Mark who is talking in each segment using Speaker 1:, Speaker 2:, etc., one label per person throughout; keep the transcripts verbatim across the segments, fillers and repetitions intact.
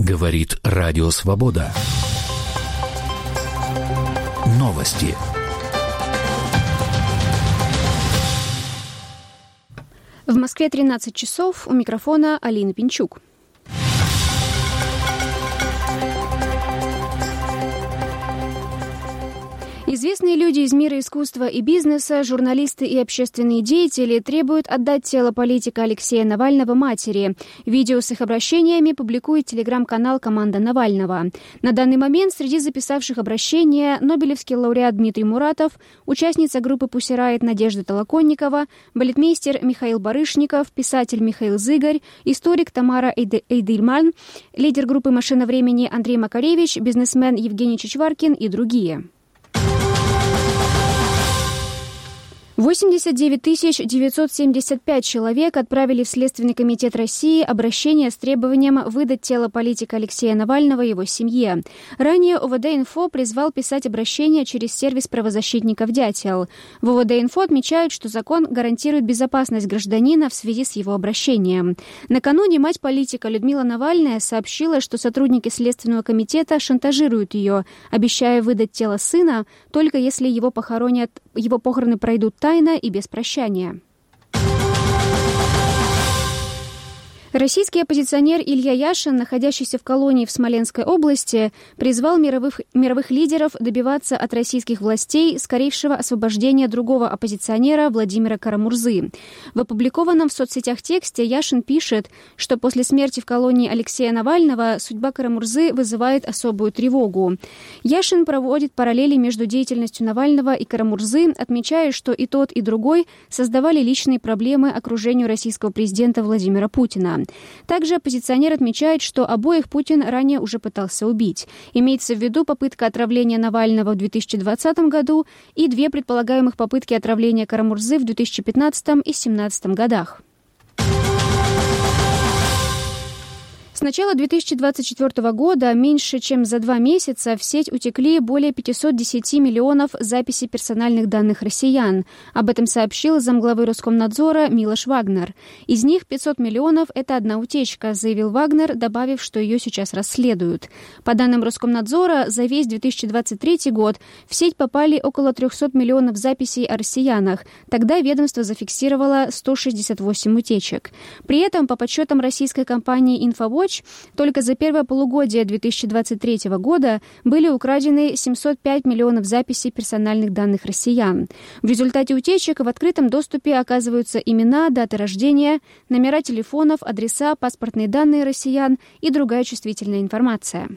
Speaker 1: Говорит Радио Свобода. Новости.
Speaker 2: В Москве тринадцать часов. У микрофона Алина Пинчук. Известные люди из мира искусства и бизнеса, журналисты и общественные деятели требуют отдать тело политика Алексея Навального матери. Видео с их обращениями публикует телеграм-канал «Команда Навального». На данный момент среди записавших обращения нобелевский лауреат Дмитрий Муратов, участница группы Pussy Riot Надежда Толоконникова, балетмейстер Михаил Барышников, писатель Михаил Зыгарь, историк Тамара Эйдельман, лидер группы «Машина времени» Андрей Макаревич, бизнесмен Евгений Чичваркин и другие. восемьдесят девять тысяч девятьсот семьдесят пять человек отправили в Следственный комитет России обращение с требованием выдать тело политика Алексея Навального его семье. Ранее ОВД-Инфо призвал писать обращение через сервис правозащитников «Дятел». В ОВД-Инфо отмечают, что закон гарантирует безопасность гражданина в связи с его обращением. Накануне мать политика Людмила Навальная сообщила, что сотрудники Следственного комитета шантажируют ее, обещая выдать тело сына, только если его похоронят, его похороны пройдут тайно и без прощания. Российский оппозиционер Илья Яшин, находящийся в колонии в Смоленской области, призвал мировых, мировых лидеров добиваться от российских властей скорейшего освобождения другого оппозиционера Владимира Карамурзы. В опубликованном в соцсетях тексте Яшин пишет, что после смерти в колонии Алексея Навального судьба Карамурзы вызывает особую тревогу. Яшин проводит параллели между деятельностью Навального и Карамурзы, отмечая, что и тот, и другой создавали личные проблемы окружению российского президента Владимира Путина. Также оппозиционер отмечает, что обоих Путин ранее уже пытался убить. Имеется в виду попытка отравления Навального в две тысячи двадцатом году и две предполагаемых попытки отравления Карамурзы в две тысячи пятнадцатом и две тысячи семнадцатом годах. С начала две тысячи двадцать четвёртого года меньше чем за два месяца в сеть утекли более пятьсот десять миллионов записей персональных данных россиян. Об этом сообщил замглавы Роскомнадзора Милош Вагнер. Из них пятьсот миллионов – это одна утечка, заявил Вагнер, добавив, что ее сейчас расследуют. По данным Роскомнадзора, за весь две тысячи двадцать третий год в сеть попали около триста миллионов записей о россиянах. Тогда ведомство зафиксировало сто шестьдесят восемь утечек. При этом, по подсчетам российской компании «Инфовоч», только за первое полугодие две тысячи двадцать третьего года были украдены семьсот пять миллионов записей персональных данных россиян. В результате утечек в открытом доступе оказываются имена, даты рождения, номера телефонов, адреса, паспортные данные россиян и другая чувствительная информация.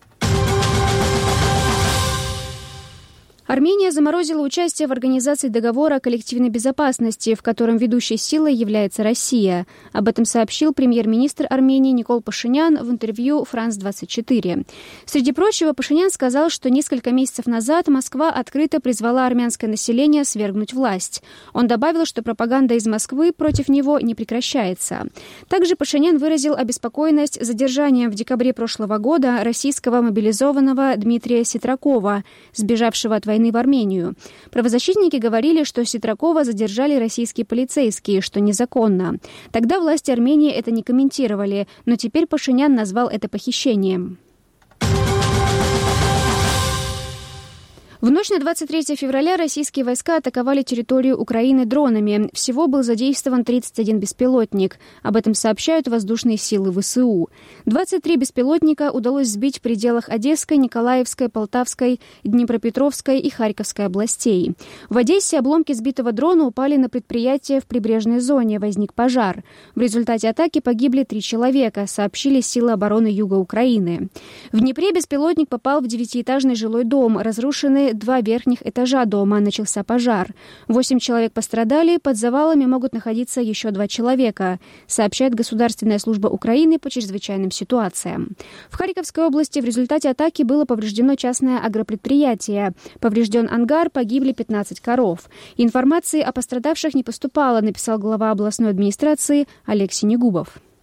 Speaker 2: Армения заморозила участие в организации договора о коллективной безопасности, в котором ведущей силой является Россия. Об этом сообщил премьер-министр Армении Никол Пашинян в интервью «Франс двадцать четыре». Среди прочего, Пашинян сказал, что несколько месяцев назад Москва открыто призвала армянское население свергнуть власть. Он добавил, что пропаганда из Москвы против него не прекращается. Также Пашинян выразил обеспокоенность задержанием в декабре прошлого года российского мобилизованного Дмитрия Ситракова, сбежавшего от войны в Армению. Правозащитники говорили, что Ситракова задержали российские полицейские, что незаконно. Тогда власти Армении это не комментировали, но теперь Пашинян назвал это похищением. В ночь на двадцать третье февраля российские войска атаковали территорию Украины дронами. Всего был задействован тридцать один беспилотник. Об этом сообщают воздушные силы ВСУ. двадцать три беспилотника удалось сбить в пределах Одесской, Николаевской, Полтавской, Днепропетровской и Харьковской областей. В Одессе обломки сбитого дрона упали на предприятие в прибрежной зоне. Возник пожар. В результате атаки погибли три человека, сообщили силы обороны Юга Украины. В Днепре беспилотник попал в девятиэтажный жилой дом. Разрушены два верхних этажа дома. Начался пожар. Восемь человек пострадали. Под завалами могут находиться еще два человека, сообщает Государственная служба Украины по чрезвычайным ситуациям. В Харьковской области в результате атаки было повреждено частное агропредприятие. Поврежден ангар, погибли пятнадцать коров. Информации о пострадавших не поступало, написал глава областной администрации Олег Синегубов.